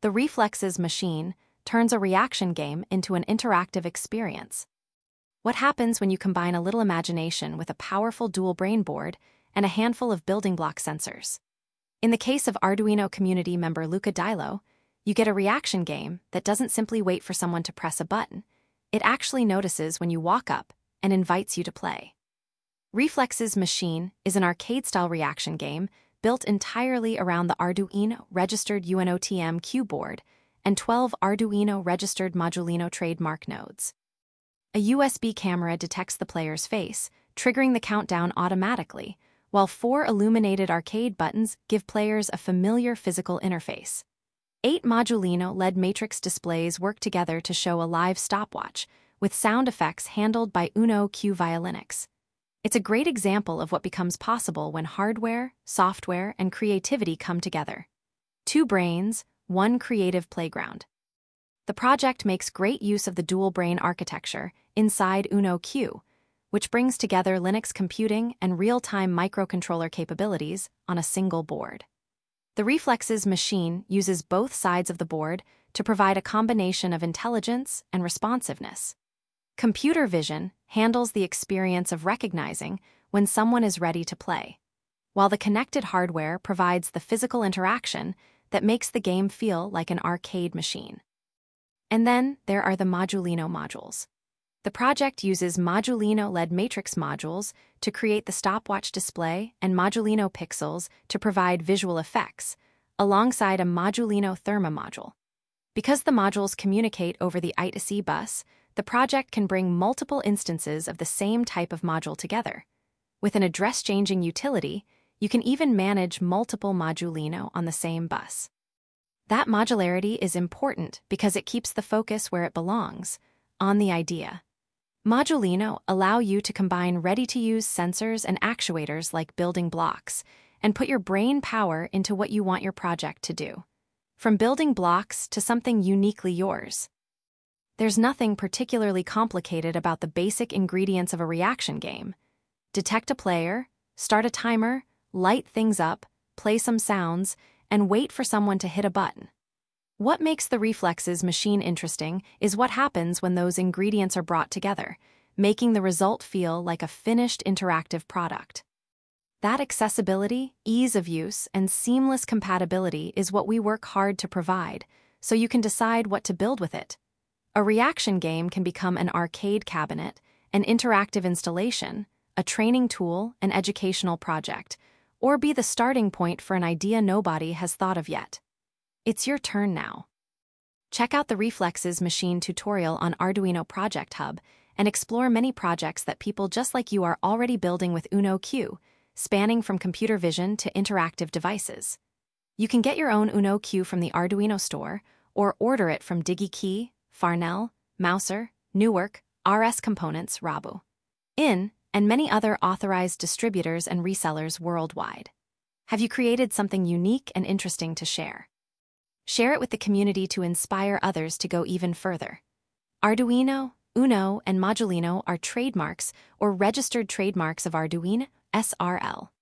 The Reflexes machine turns a reaction game into an interactive experience. What happens when you combine a little imagination with a powerful dual brain board and a handful of building block sensors? In the case of Arduino community member Luca Dilo, you get a reaction game that doesn't simply wait for someone to press a button. It actually notices when you walk up and invites you to play. Reflexes Machine is an arcade-style reaction game built entirely around the Arduino-registered UNOTM-Q board and 12 Arduino-registered Modulino trademark nodes. A USB camera detects the player's face, triggering the countdown automatically, while 4 illuminated arcade buttons give players a familiar physical interface. 8 Modulino LED matrix displays work together to show a live stopwatch, with sound effects handled by UNO Q Violinics. It's a great example of what becomes possible when hardware, software, and creativity come together. 2 brains, 1 creative playground. The project makes great use of the dual-brain architecture inside UNO Q, which brings together Linux computing and real-time microcontroller capabilities on a single board. The Reflexes machine uses both sides of the board to provide a combination of intelligence and responsiveness. Computer vision handles the experience of recognizing when someone is ready to play, while the connected hardware provides the physical interaction that makes the game feel like an arcade machine. And then there are the Modulino modules. The project uses Modulino LED matrix modules to create the stopwatch display and Modulino pixels to provide visual effects, alongside a Modulino Therma module. Because the modules communicate over the I2C bus, the project can bring multiple instances of the same type of module together. With an address-changing utility, you can even manage multiple Modulino on the same bus. That modularity is important because it keeps the focus where it belongs, on the idea. Modulino allow you to combine ready-to-use sensors and actuators like building blocks and put your brain power into what you want your project to do. From building blocks to something uniquely yours. There's nothing particularly complicated about the basic ingredients of a reaction game. Detect a player, start a timer, light things up, play some sounds, and wait for someone to hit a button. What makes the Reflexes machine interesting is what happens when those ingredients are brought together, making the result feel like a finished interactive product. That accessibility, ease of use, and seamless compatibility is what we work hard to provide, so you can decide what to build with it. A reaction game can become an arcade cabinet, an interactive installation, a training tool, an educational project, or be the starting point for an idea nobody has thought of yet. It's your turn now. Check out the Reflexes machine tutorial on Arduino Project Hub and explore many projects that people just like you are already building with UNO Q, spanning from computer vision to interactive devices. You can get your own UNO Q from the Arduino store or order it from DigiKey, Farnell, Mouser, Newark, RS Components, Rabu, and many other authorized distributors and resellers worldwide. Have you created something unique and interesting to share? Share it with the community to inspire others to go even further. Arduino, UNO, and Modulino are trademarks or registered trademarks of Arduino SRL.